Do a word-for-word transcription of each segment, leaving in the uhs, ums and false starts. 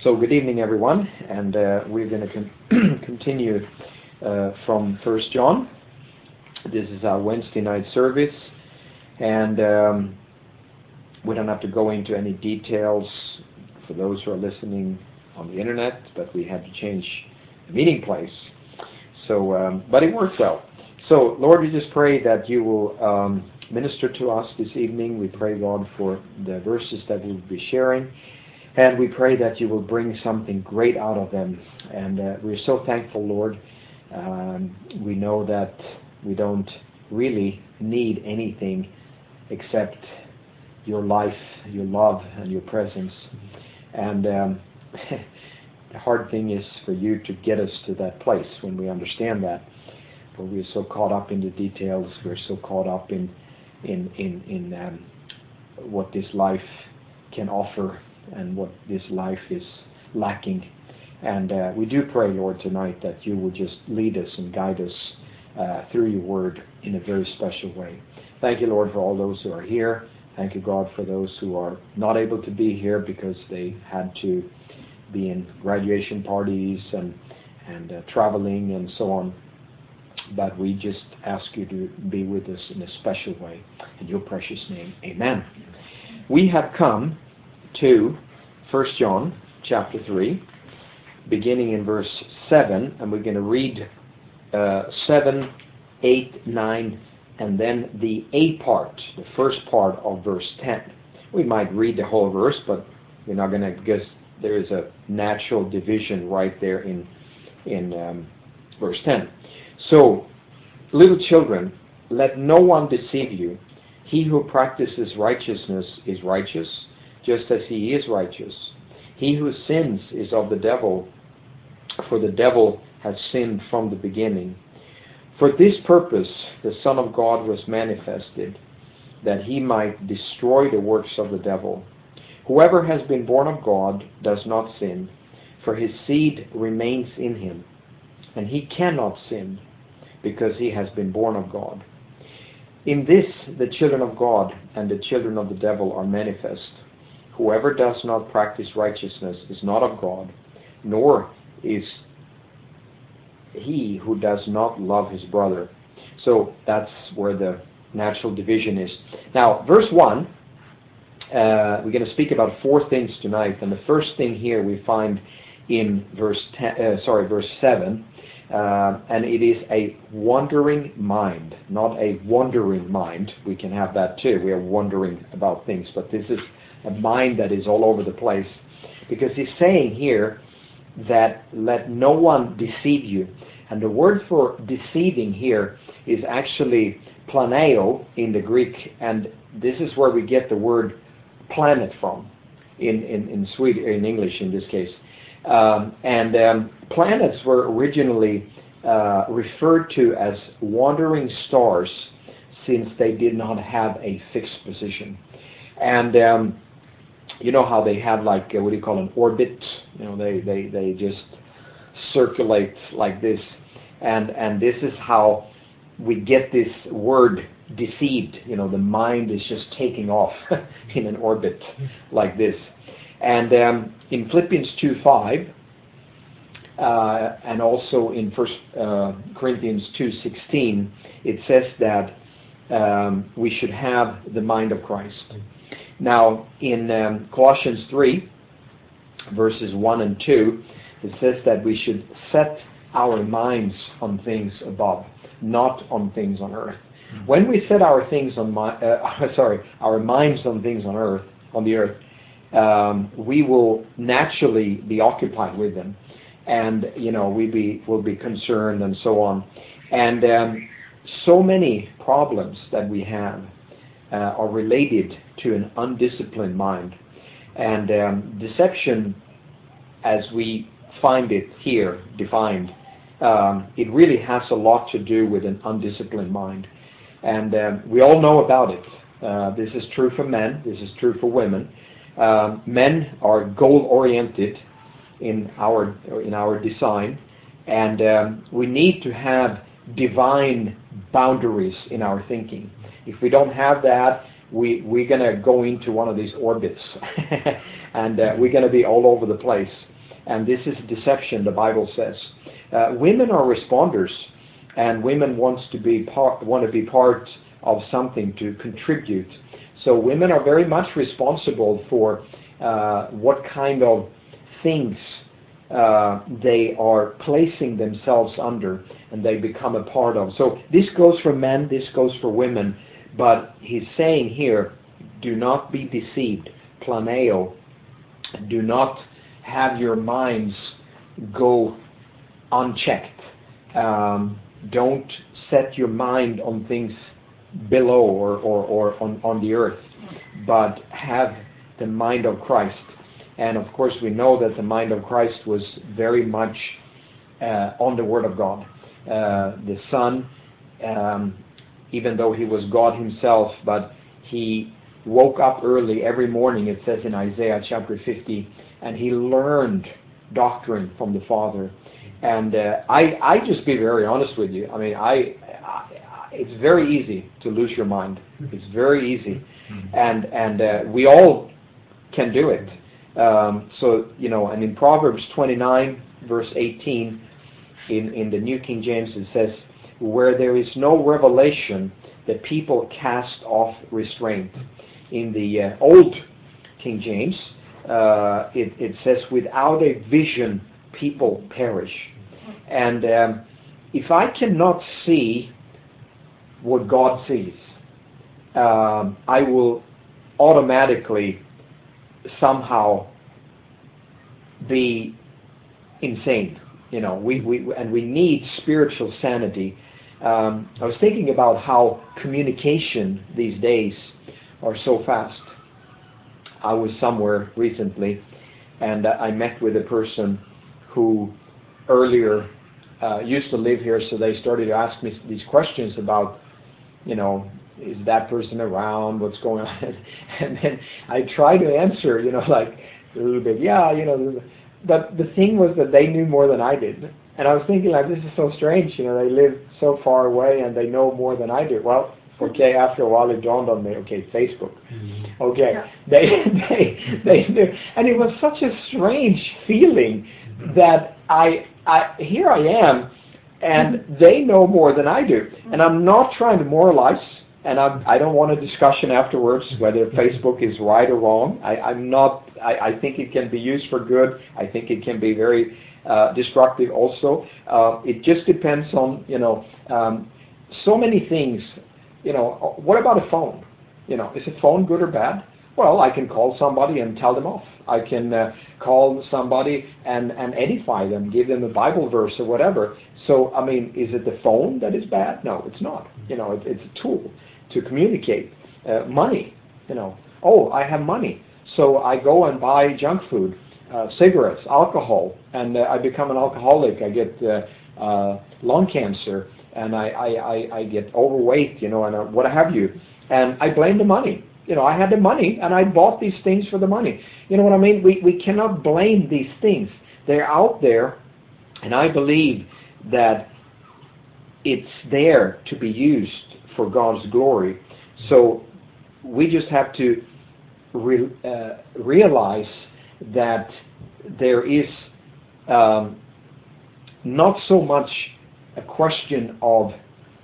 So good evening, everyone, and uh, we're going to con- continue uh, from First John. This is our Wednesday night service, and um, we don't have to go into any details for those who are listening on the internet, but we had to change the meeting place. So, um, but it worked well. So, Lord, we just pray that you will um, minister to us this evening. We pray, God, for the verses that we'll be sharing. And we pray that you will bring something great out of them. And uh, we're so thankful, Lord. Um, we know that we don't really need anything except your life, your love, and your presence. And um, the hard thing is for you to get us to that place when we understand that. For we're so caught up in the details. We're so caught up in in in, in um, what this life can offer and what this life is lacking. And uh, we do pray, Lord, tonight that you would just lead us and guide us uh, through your word in a very special way. Thank you, Lord, for all those who are here. Thank you, God, for those who are not able to be here because they had to be in graduation parties and, and uh, traveling and so on. But we just ask you to be with us in a special way. In your precious name, amen. We have come to First John chapter three, beginning in verse seven, and we're going to read uh, seven, eight, nine, and then the A part, the first part of verse ten. We might read the whole verse, but we're not going to, because there is a natural division right there in, in um, verse ten. So, little children, let no one deceive you. He who practices righteousness is righteous, just as he is righteous. He who sins is of the devil, for the devil has sinned from the beginning. For this purpose the Son of God was manifested, that he might destroy the works of the devil. Whoever has been born of God does not sin, for his seed remains in him, and he cannot sin, because he has been born of God. In this the children of God and the children of the devil are manifest. Whoever does not practice righteousness is not of God, nor is he who does not love his brother. So that's where the natural division is. Now, verse one, uh, we're going to speak about four things tonight, and the first thing here we find in verse ten, uh, sorry, verse seven, uh, and it is a wandering mind, not a wandering mind. We can have that too. We are wondering about things, but this is a mind that is all over the place, because he's saying here that let no one deceive you. And the word for deceiving here is actually planeo in the Greek, and this is where we get the word planet from in, in, in Swedish, in English in this case. Um, and um, planets were originally uh, referred to as wandering stars, since they did not have a fixed position. And um, you know how they have, like, uh, what do you call an orbit? You know, they, they, they just circulate like this. And and this is how we get this word deceived. You know, the mind is just taking off in an orbit like this. And um, in Philippians two five, uh, and also in First uh, Corinthians two sixteen, it says that um, we should have the mind of Christ. Now, in um, Colossians three, verses one and two, it says that we should set our minds on things above, not on things on earth. When we set our things on my, uh, sorry, our minds on things on earth, on the earth, um, we will naturally be occupied with them, and you know we be will be concerned and so on, and um, so many problems that we have Uh, are related to an undisciplined mind. And um, deception, as we find it here defined, um, it really has a lot to do with an undisciplined mind. And um, we all know about it. Uh, this is true for men. This is true for women. Um, men are goal-oriented in our in our design, and um, we need to have divine boundaries in our thinking. If we don't have that, we, we're going to go into one of these orbits, and uh, we're going to be all over the place. and this is deception, the Bible says. Uh, women are responders, and women wants to be part, want to be part of something to contribute. So women are very much responsible for uh, what kind of things uh, they are placing themselves under and they become a part of. So this goes for men, this goes for women, but he's saying here, do not be deceived, planeo. Do not have your minds go unchecked. Um, don't set your mind on things below or, or, or on, on the earth, but have the mind of Christ. And of course we know that the mind of Christ was very much uh, on the Word of God. Uh, the Son, um, even though he was God himself, but he woke up early every morning, it says in Isaiah chapter fifty, and he learned doctrine from the Father. And uh, I, I just be very honest with you. I mean, I, I, it's very easy to lose your mind. It's very easy, and and uh, we all can do it. Um, so you know, and in Proverbs twenty-nine, verse eighteen, in in the New King James, it says, "Where there is no revelation, the people cast off restraint." In the uh, Old King James, uh, it, it says, "Without a vision, people perish." And um, if I cannot see what God sees, um, I will automatically somehow be insane. You know, we, we and we need spiritual sanity. Um, I was thinking about how communication these days are so fast. I was somewhere recently, and uh, I met with a person who earlier uh, used to live here, so they started to ask me these questions about, you know, is that person around, what's going on? And then I try to answer, you know, like a little bit, yeah, you know, but the thing was that they knew more than I did. And I was thinking, like, this is so strange, you know, they live so far away and they know more than I do. Well, okay, after a while it dawned on me, okay, Facebook. Mm-hmm. Okay, yeah. they, they, they knew. And it was such a strange feeling that I, I, here I am, and they know more than I do. And I'm not trying to moralize, and I'm, I don't want a discussion afterwards whether Facebook is right or wrong. I, I'm not, I, I think it can be used for good. I think it can be very uh, destructive also. Uh, it just depends on, you know, um, so many things. You know, what about a phone? You know, is a phone good or bad? Well, I can call somebody and tell them off. I can uh, call somebody and, and edify them, give them a Bible verse or whatever. So, I mean, is it the phone that is bad? No, it's not. You know, it, it's a tool to communicate. Uh, money, you know. Oh, I have money. So I go and buy junk food, uh, cigarettes, alcohol, and uh, I become an alcoholic. I get uh, uh, lung cancer, and I, I, I, I get overweight, you know, and uh, what have you. And I blame the money. You know, I had the money, and I bought these things for the money. You know what I mean? We we cannot blame these things. They're out there, and I believe that it's there to be used for God's glory. So we just have to re, uh, realize that there is um, not so much a question of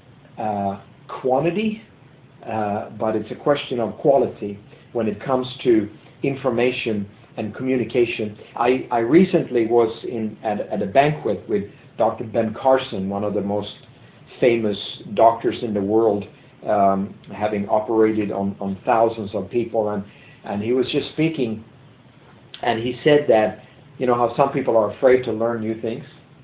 uh, quantity, uh, but it's a question of quality when it comes to information and communication. I, I recently was in at, at a banquet with Doctor Ben Carson, one of the most famous doctors in the world, um, having operated on, on thousands of people, and, and he was just speaking, and he said that, you know, how some people are afraid to learn new things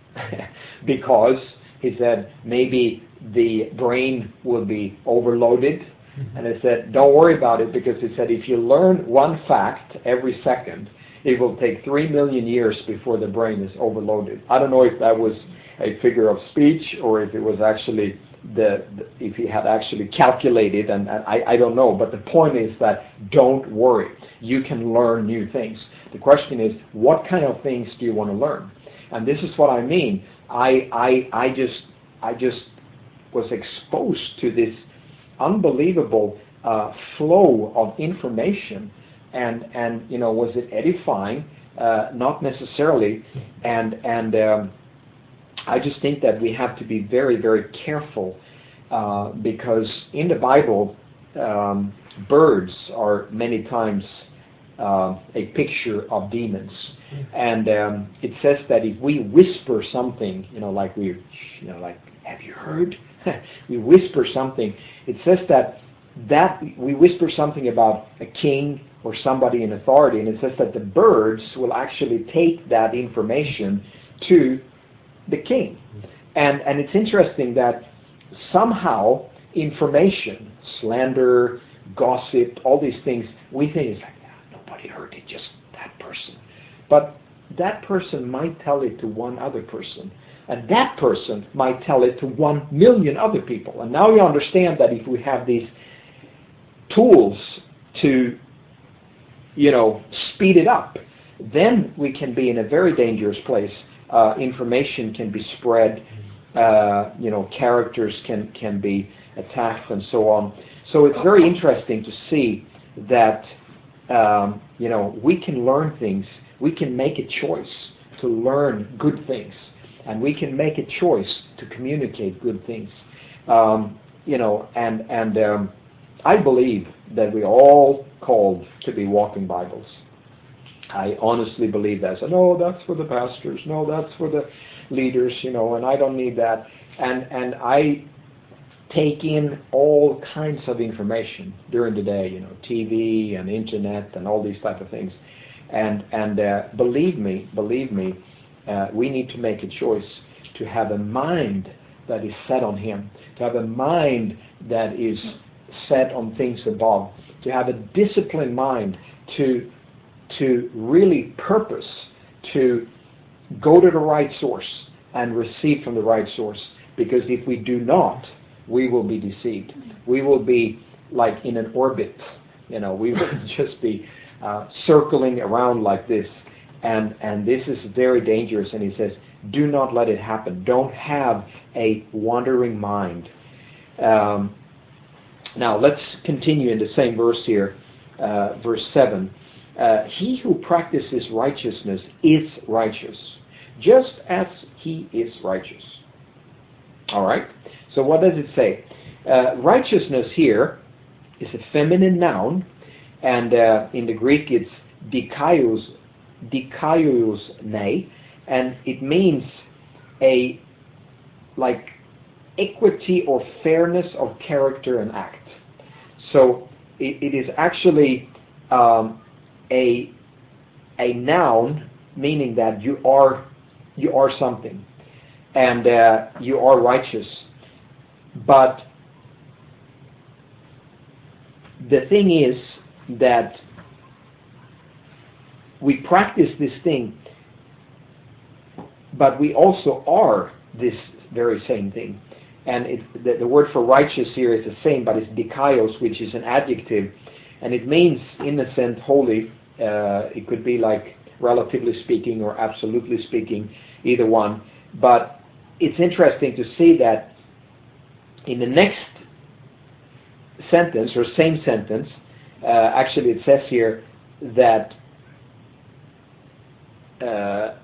because, he said, maybe the brain will be overloaded. Mm-hmm. And I said, don't worry about it, because he said, if you learn one fact every second, it will take three million years before the brain is overloaded. I don't know if that was a figure of speech or if it was actually the, the if he had actually calculated, and, and I, I don't know. But the point is that don't worry. You can learn new things. The question is, what kind of things do you want to learn? And this is what I mean. I I I just I just was exposed to this unbelievable uh, flow of information, and and you know, was it edifying? Uh, not necessarily. And, and um, I just think that we have to be very, very careful uh, because in the Bible, um, birds are many times uh, a picture of demons. And um, it says that if we whisper something, you know, like we, you know, like, have you heard? We whisper something. It says that that we whisper something about a king or somebody in authority, and it says that the birds will actually take that information to the king. And and it's interesting that somehow information, slander, gossip, all these things, we think it's like, yeah, nobody heard it, just that person. But that person might tell it to one other person. And that person might tell it to one million other people. And now you understand that if we have these tools to, you know, speed it up, then we can be in a very dangerous place. Uh, information can be spread, uh, you know, characters can, can be attacked and so on. So it's very interesting to see that, um, you know, we can learn things. We can make a choice to learn good things. And we can make a choice to communicate good things. Um, you know, and, and um, I believe that we're all called to be walking Bibles. I honestly believe that. So, no, that's for the pastors. No, that's for the leaders, you know, and I don't need that. And and I take in all kinds of information during the day, you know, T V and internet and all these type of things. And and uh, believe me, believe me, uh, we need to make a choice to have a mind that is set on Him, to have a mind that is set on things above, to have a disciplined mind to to really purpose to go to the right source and receive from the right source. Because if we do not, we will be deceived. We will be like in an orbit. You know, we will just be uh, circling around like this. And, and this is very dangerous. And he says, do not let it happen. Don't have a wandering mind. Um, now, let's continue in the same verse here, uh, verse seven. Uh, he who practices righteousness is righteous, just as he is righteous. All right? So what does it say? Uh, righteousness here is a feminine noun, and uh, in the Greek it's dikaios, dikaios ne, and it means a like equity or fairness of character and act. So it, it is actually um, a a noun, meaning that you are you are something, and uh, you are righteous. But the thing is that we practice this thing, but we also are this very same thing. And it, the, the word for righteous here is the same, but it's dikaios, which is an adjective, and it means, in a sense, holy. Uh, it could be like relatively speaking or absolutely speaking, either one. But it's interesting to see that in the next sentence, or same sentence, uh, actually it says here that uh,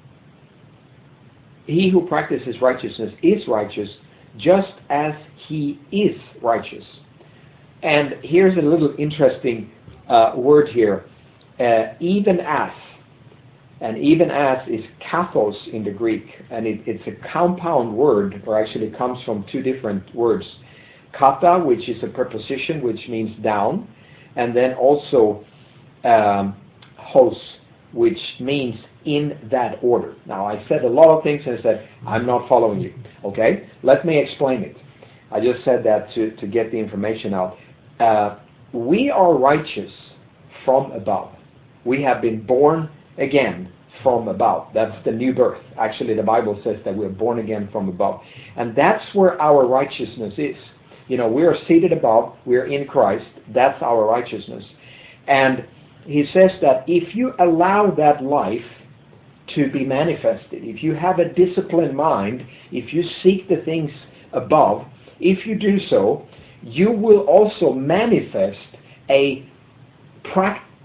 he who practices righteousness is righteous, just as he is righteous. And here's a little interesting uh, word here. Uh, even as, and even as is kathos in the Greek, and it, it's a compound word, or actually comes from two different words. Kata, which is a preposition which means down, and then also um, hos, which means in that order. Now, I said a lot of things and I said, I'm not following you. Okay? Let me explain it. I just said that to, to get the information out. Uh, we are righteous from above. We have been born again from above. That's the new birth. Actually, the Bible says that we're born again from above. And that's where our righteousness is. You know, we are seated above. We're in Christ. That's our righteousness. And he says that if you allow that life to be manifested, if you have a disciplined mind, if you seek the things above, if you do so, you will also manifest a practice,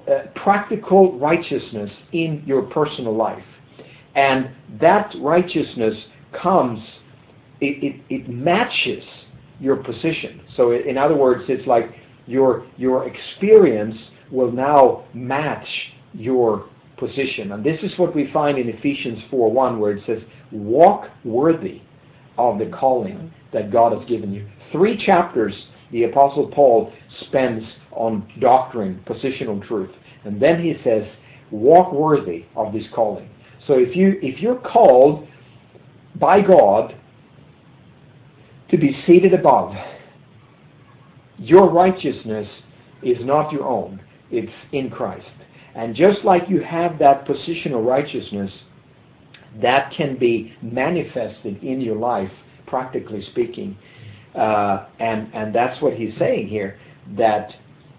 uh, practical righteousness in your personal life. And that righteousness comes, it, it, it matches your position. So in other words, it's like your your experience will now match your position. And this is what we find in Ephesians four one, where it says, walk worthy of the calling that God has given you. Three chapters the Apostle Paul spends on doctrine, positional truth. And then he says, walk worthy of this calling. So if you if you're called by God to be seated above, your righteousness is not your own. It's in Christ. And just like you have that positional righteousness, that can be manifested in your life, practically speaking. Uh, and, and that's what he's saying here, that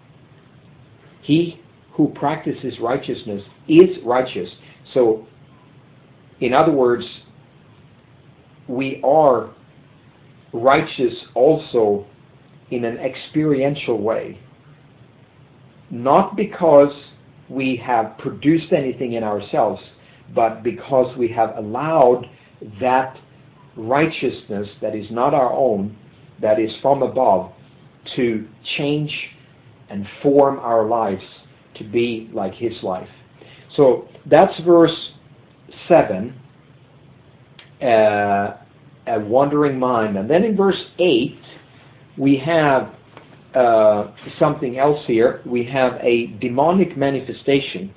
he who practices righteousness is righteous. So, in other words, we are righteous also in an experiential way. Not because we have produced anything in ourselves, but because we have allowed that righteousness that is not our own, that is from above, to change and form our lives to be like His life. So that's verse seven, uh, a wandering mind. And then in verse eight, we have uh, something else here. We have a demonic manifestation.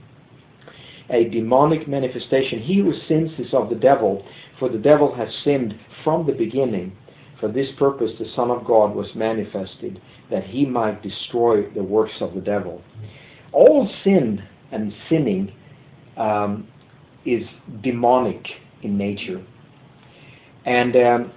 A demonic manifestation. He who sins is of the devil, for the devil has sinned from the beginning. For this purpose the Son of God was manifested, that He might destroy the works of the devil. All sin and sinning um, is demonic in nature. And um,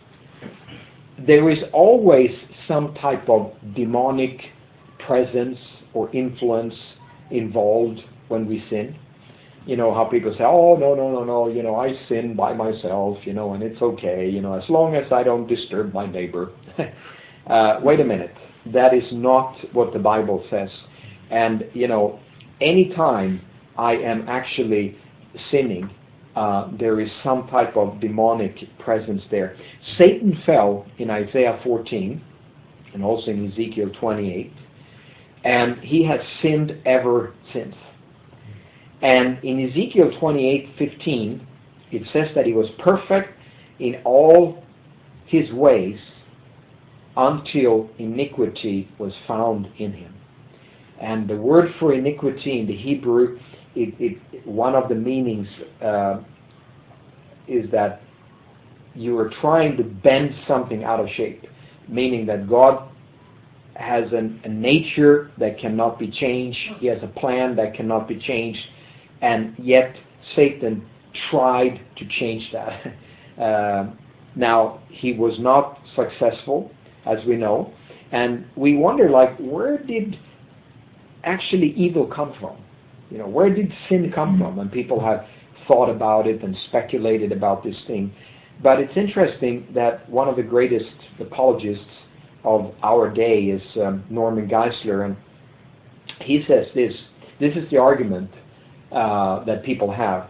there is always some type of demonic presence or influence involved when we sin. You know how people say, oh, no, no, no, no, you know, I sin by myself, you know, and it's okay, you know, as long as I don't disturb my neighbor. uh, wait a minute. That is not what the Bible says. And, you know, anytime I am actually sinning, uh, there is some type of demonic presence there. Satan fell in Isaiah fourteen and also in Ezekiel twenty-eight, and he has sinned ever since. And in Ezekiel twenty-eight fifteen, it says that he was perfect in all his ways until iniquity was found in him. And the word for iniquity in the Hebrew, it, it, one of the meanings uh, is that you are trying to bend something out of shape, meaning that God has an, a nature that cannot be changed. He has a plan that cannot be changed. And yet Satan tried to change that. Uh, now, he was not successful, as we know. And we wonder, like, where did actually evil come from? You know, where did sin come from? And people have thought about it and speculated about this thing. But it's interesting that one of the greatest apologists of our day is um, Norman Geisler. And he says this, this is the argument Uh, that people have.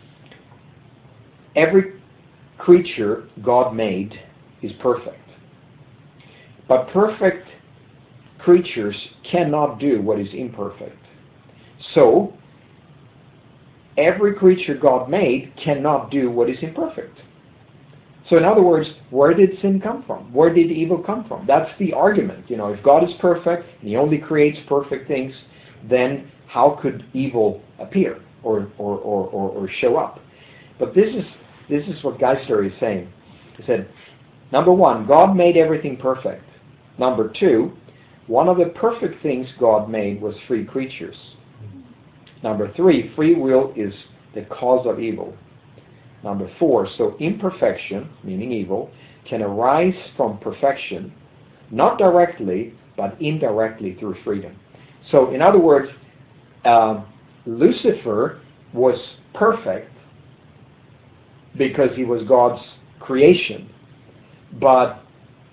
Every creature God made is perfect. But perfect creatures cannot do what is imperfect. So, every creature God made cannot do what is imperfect. So in other words, where did sin come from? Where did evil come from? That's the argument. You know, if God is perfect and He only creates perfect things, then how could evil appear or, or, or, or, or show up? But this is this is what Geisler is saying. He said, number one, God made everything perfect. Number two, one of the perfect things God made was free creatures. Number three, free will is the cause of evil. Number four, so imperfection, meaning evil, can arise from perfection, not directly, but indirectly through freedom. So in other words, Uh, Lucifer was perfect because he was God's creation, but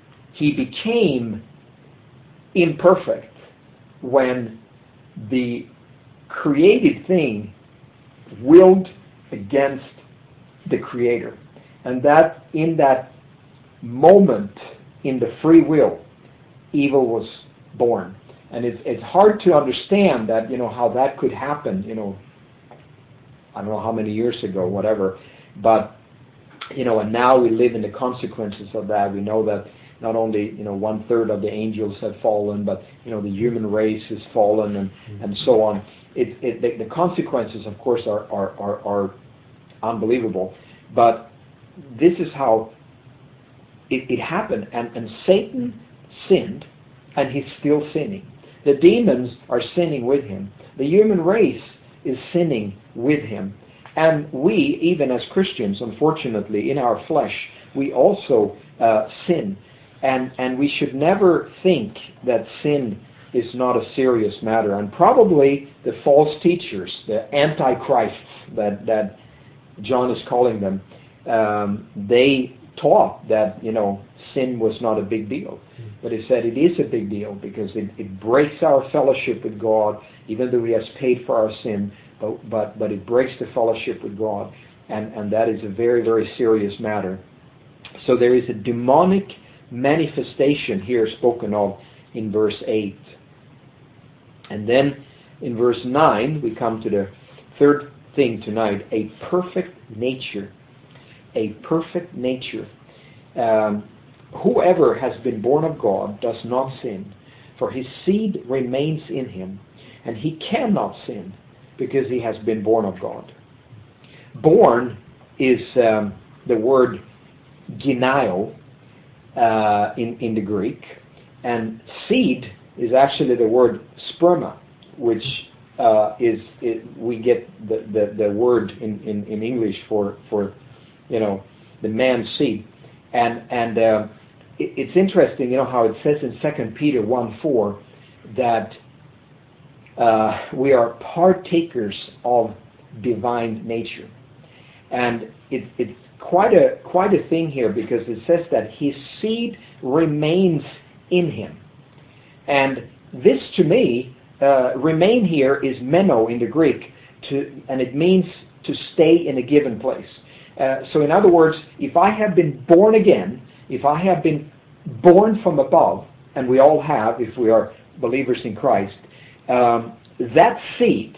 he became imperfect when the created thing willed against the Creator. And that in that moment, in the free will, evil was born. And it's it's hard to understand that, you know, how that could happen, you know, I don't know how many years ago, whatever. But, you know, and now we live in the consequences of that. We know that not only, you know, one third of the angels have fallen, but, you know, the human race has fallen, and, and so on. It, it, the, the consequences, of course, are, are, are, are unbelievable. But this is how it, it happened. And, and Satan sinned, and he's still sinning. The demons are sinning with him. The human race is sinning with him. And we, even as Christians, unfortunately, in our flesh, we also uh, sin. And, and we should never think that sin is not a serious matter. And probably the false teachers, the antichrists that, that John is calling them, um, they taught that, you know, sin was not a big deal. But he said it is a big deal because it, it breaks our fellowship with God, even though he has paid for our sin, but but, but it breaks the fellowship with God, and, and that is a very, very serious matter. So there is a demonic manifestation here spoken of in verse eight. And then in verse nine, we come to the third thing tonight, a perfect nature. A perfect nature. Um, whoever has been born of God does not sin, for his seed remains in him, and he cannot sin because he has been born of God. Born is um, the word genio uh, in, in the Greek, and seed is actually the word sperma, which uh, is it, we get the, the, the word in, in, in English for, for you know, the man's seed. And and uh, it, it's interesting, you know, how it says in Second Peter one four that uh, we are partakers of divine nature. And it, it's quite a quite a thing here, because it says that his seed remains in him. And this, to me, uh, remain here is meno in the Greek, to, and it means to stay in a given place. Uh, so in other words, if I have been born again, if I have been born from above, and we all have if we are believers in Christ, um, that seed,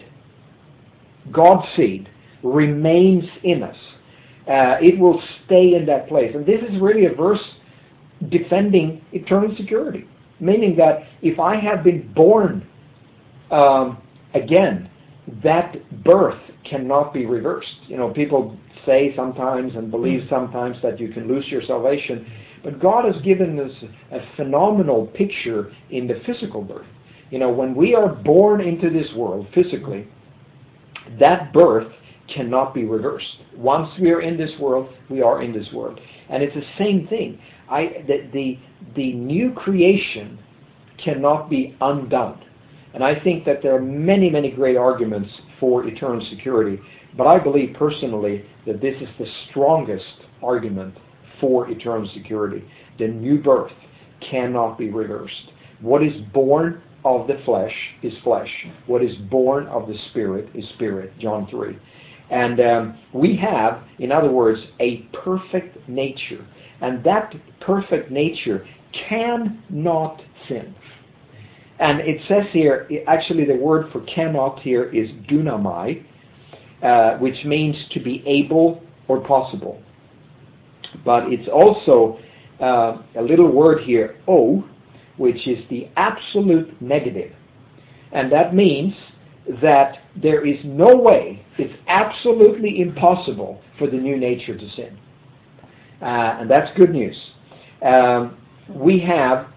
God's seed, remains in us. Uh, it will stay in that place. And this is really a verse defending eternal security, meaning that if I have been born um, again, that birth cannot be reversed. You know, people say sometimes and believe sometimes that you can lose your salvation, but God has given us a phenomenal picture in the physical birth. You know, when we are born into this world physically, that birth cannot be reversed. Once we are in this world, we are in this world. And it's the same thing. I, the, the, the new creation cannot be undone. And I think that there are many, many great arguments for eternal security. But I believe personally that this is the strongest argument for eternal security. The new birth cannot be reversed. What is born of the flesh is flesh. What is born of the Spirit is spirit. John three. And um, we have, in other words, a perfect nature. And that perfect nature cannot sin. And it says here, actually the word for cannot here is dunamai, uh, which means to be able or possible. But it's also uh, a little word here, o, which is the absolute negative. And that means that there is no way, it's absolutely impossible for the new nature to sin. Uh, and that's good news. Um, we have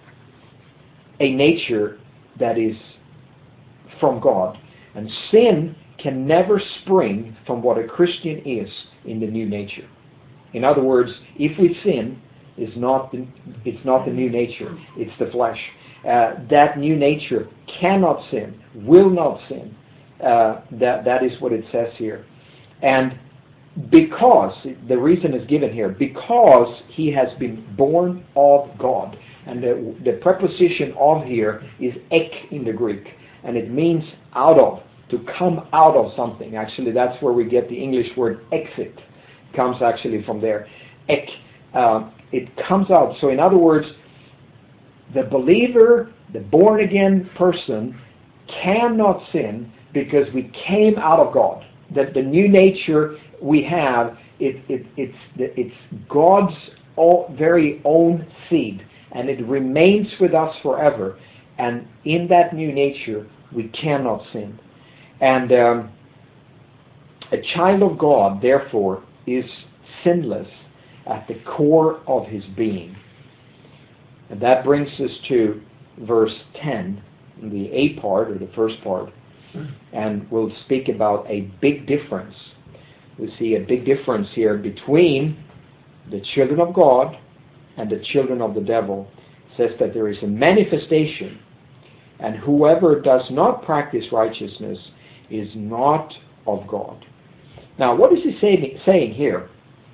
a nature that is from God. And sin can never spring from what a Christian is in the new nature. In other words, if we sin, it's not the, it's not the new nature, it's the flesh. Uh, that new nature cannot sin, will not sin. Uh, that that is what it says here. And because, the reason is given here, because he has been born of God. And the, the preposition of here is ek in the Greek. And it means out of. to come out of something. Actually, that's where we get the English word exit. It comes actually from there. Ek, uh, it comes out. So in other words, the believer, the born-again person, cannot sin because we came out of God. That the new nature we have, it, it, it's, it's God's all, very own seed, and it remains with us forever. And in that new nature, we cannot sin. And um, a child of God, therefore, is sinless at the core of his being. And that brings us to verse ten, the A part, or the first part. And we'll speak about a big difference. We see a big difference here between the children of God and the children of the devil. It says that there is a manifestation, and whoever does not practice righteousness is not of God. Now, what is he say, saying here?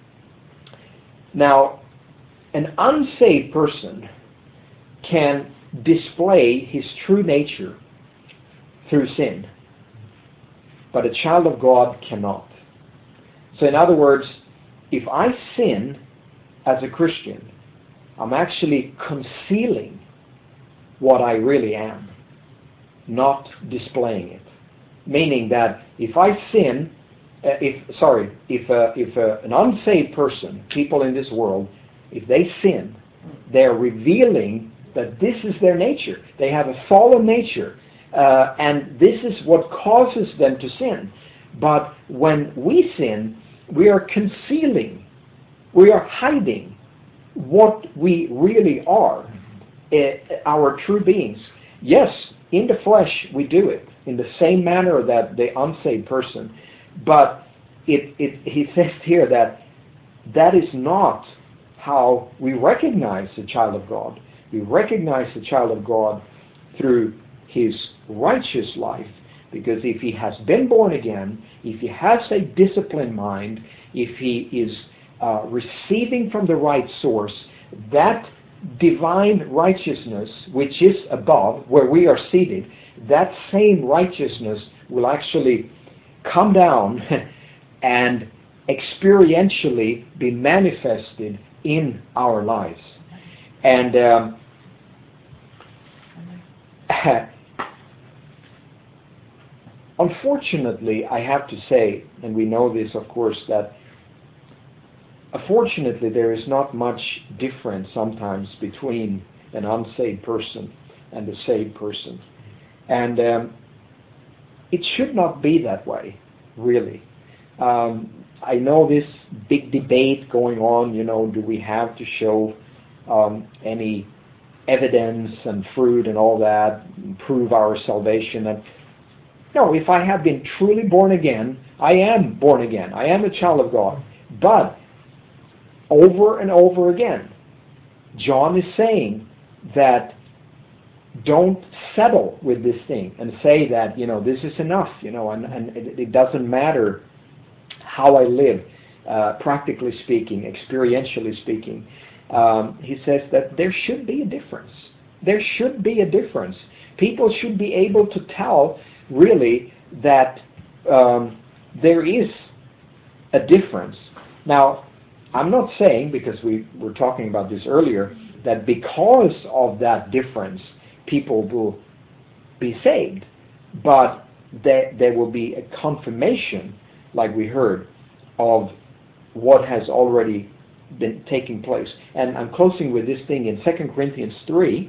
Now, an unsaved person can display his true nature through sin, but a child of God cannot. So in other words, if I sin as a Christian, I'm actually concealing what I really am, not displaying it. Meaning that if I sin, uh, if sorry, if uh, if uh, an unsaved person, people in this world, if they sin, they are revealing that this is their nature. They have a fallen nature, uh, and this is what causes them to sin. But when we sin, we are concealing, we are hiding what we really are, uh, our true beings. Yes, in the flesh we do it in the same manner that the unsaved person, but it, it, he says here that that is not how we recognize the child of God. We recognize the child of God through his righteous life, because if he has been born again, if he has a disciplined mind, if he is uh, receiving from the right source, that divine righteousness which is above, where we are seated, that same righteousness will actually come down and experientially be manifested in our lives. And um, unfortunately, I have to say, and we know this, of course, that unfortunately there is not much difference sometimes between an unsaved person and a saved person. And um, it should not be that way, really. Um, I know this big debate going on, you know, do we have to show um, any evidence and fruit and all that, prove our salvation? And no, if I have been truly born again, I am born again. I am a child of God. But over and over again, John is saying that don't settle with this thing and say that, you know, this is enough, you know, and, and it, it doesn't matter how I live, uh, practically speaking, experientially speaking. Um, he says that there should be a difference. There should be a difference. People should be able to tell, really, that um, there is a difference. Now, I'm not saying, because we were talking about this earlier, that because of that difference, people will be saved, but that there will be a confirmation, like we heard, of what has already been taking place. And I'm closing with this thing in Second Corinthians three,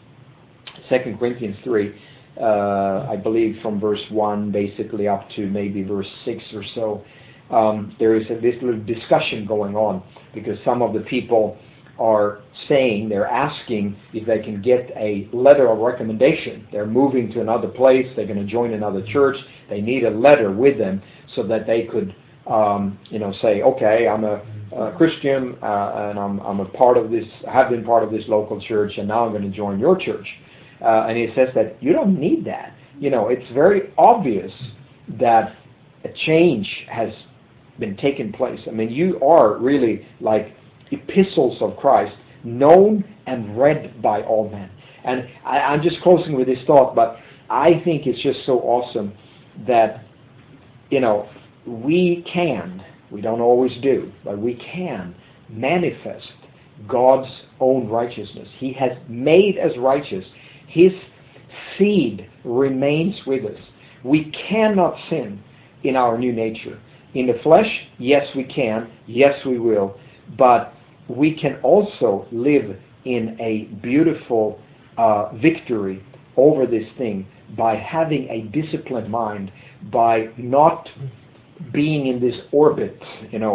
Second Corinthians three, uh, I believe from verse one basically up to maybe verse six or so. Um, there is a, this little discussion going on, because some of the people are saying, they're asking if they can get a letter of recommendation. They're moving to another place, they're going to join another church, they need a letter with them so that they could um, you know, say, okay, I'm a, a Christian uh, and I'm, I'm a part of this, have been part of this local church, and now I'm going to join your church. Uh, and he says that you don't need that. You know, it's very obvious that a change has been taking place. I mean, you are really like epistles of Christ, known and read by all men. And I, I'm just closing with this thought, but I think it's just so awesome that, you know, we can, we don't always do, but we can manifest God's own righteousness. He has made us righteous. His seed remains with us. We cannot sin in our new nature. In the flesh, yes we can, yes we will, but we can also live in a beautiful uh, victory over this thing by having a disciplined mind, by not being in this orbit, you know,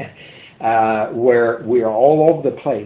uh, where we are all over the place,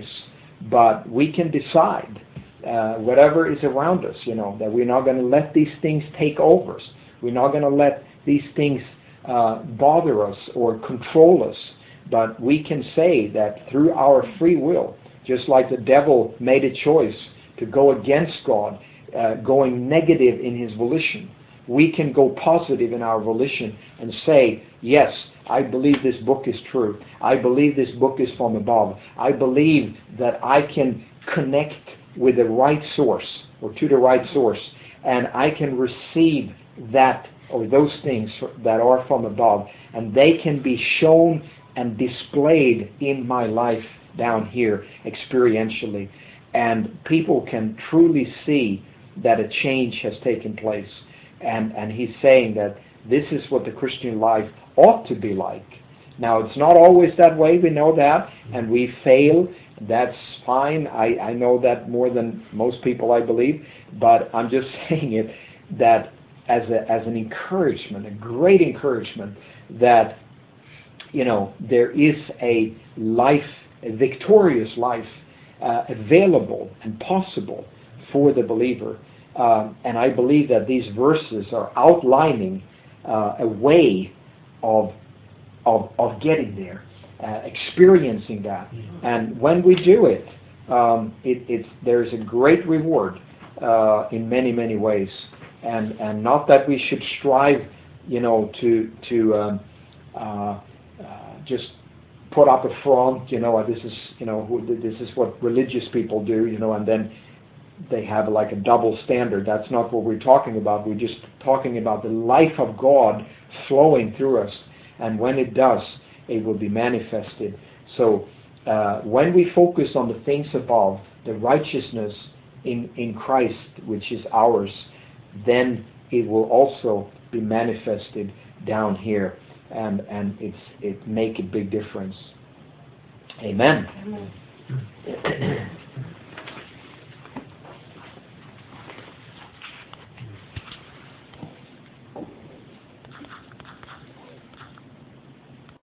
but we can decide uh, whatever is around us, you know, that we're not going to let these things take over us. We're not going to let these things uh, bother us or control us, but we can say that through our free will, just like the devil made a choice to go against God, uh, going negative in his volition, we can go positive in our volition and say, yes, I believe this book is true. I believe this book is from above. I believe that I can connect with the right source or to the right source, and I can receive that or those things that are from above, and they can be shown and displayed in my life down here experientially. And people can truly see that a change has taken place. And, and he's saying that this is what the Christian life ought to be like. Now, it's not always that way, we know that, and we fail. That's fine. I, I know that more than most people, I believe. But I'm just saying it that as a, as an encouragement, a great encouragement, that, you know, there is a life, a victorious life uh, available and possible for the believer. Um, and I believe that these verses are outlining uh, a way of, of, of getting there, uh, experiencing that. And when we do it, um, it it's, there's a great reward uh, in many, many ways. And, and not that we should strive, you know, to, to um, uh, uh, just put up a front, you know, this is, you know, this is what religious people do, you know, and then they have like a double standard. That's not what we're talking about. We're just talking about the life of God flowing through us. And when it does, it will be manifested. So uh, when we focus on the things above, the righteousness in, in Christ, which is ours, then it will also be manifested down here. And, and it's, it make a big difference. Amen. Amen.